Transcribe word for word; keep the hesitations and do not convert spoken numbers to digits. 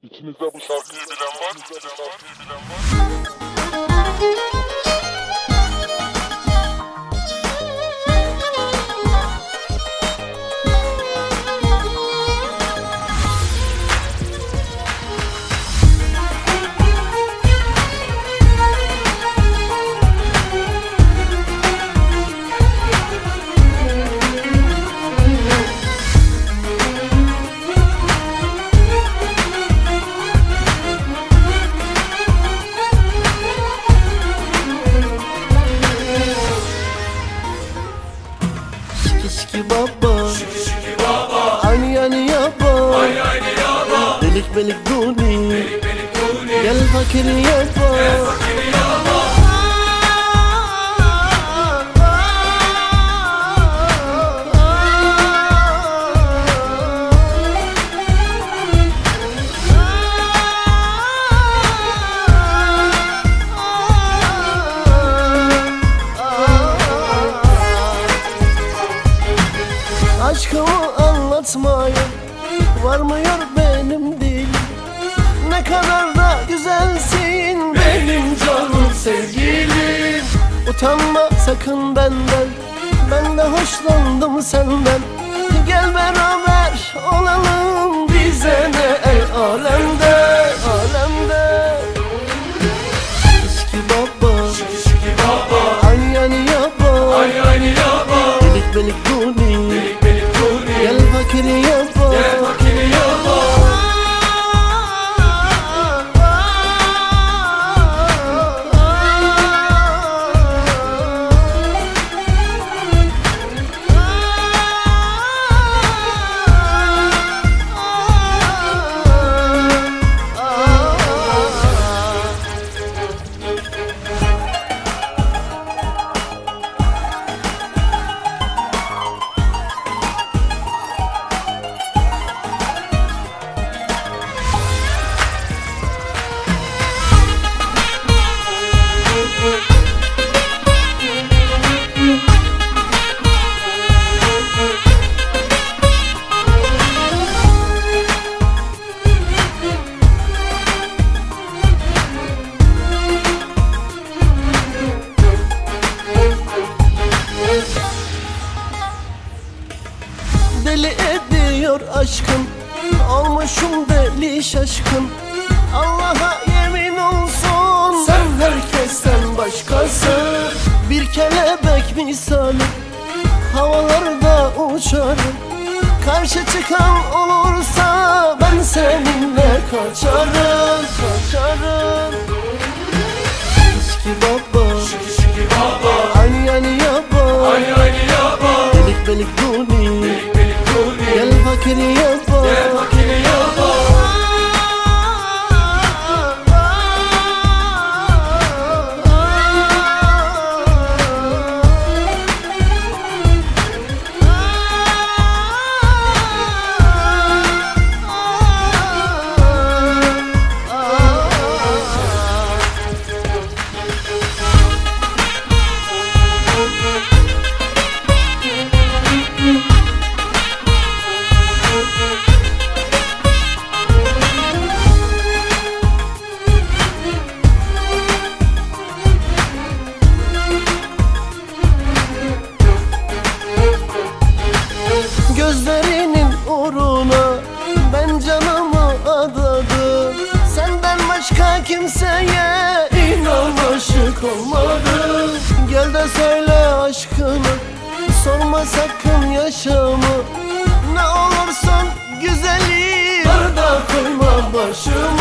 İçinizde bu şarkıyı bilen var, bilen var, bilen var. Şiki baba, şiki şiki baba, aynı yani yaba, aynı aynı yaba, delik belik duni, belik belik duni, gel fakiri yaba, gel fakiri yaba. Aşkımı anlatmaya varmıyor benim dilim. Ne kadar da güzelsin benim canım sevgilim. Utanma sakın benden, ben de hoşlandım senden. Gel beraber olalım, bize ne el alemde, alemde. Şiki baba, Şiki şiki baba, aynı yani yaba, aynı aynı yaba, delik belik duni, belik belik duni, gel fakiri yaba, gel fakiri yaba. Deli ediyor aşkım, olmuşum deli şaşkın. Allah'a yemin olsun, sen herkesten başkasın. Bir kelebek misali havalarda uçarım. Karşı çıkan olursa ben seninle kaçarım, kaçarım. Şiki baba, Şiki şiki baba, aynı yani yaba, aynı aynı yaba, delik belik duni, belik belik duni, gel fakiri yaba, gel fakiri yaba. Gözlerinin uğruna ben canımı adadım. Senden başka kimseye inan aşık olmadım. Gel de söyle aşkını, sorma sakın yaşamı. Ne olursun güzelim, arda koyma başımı.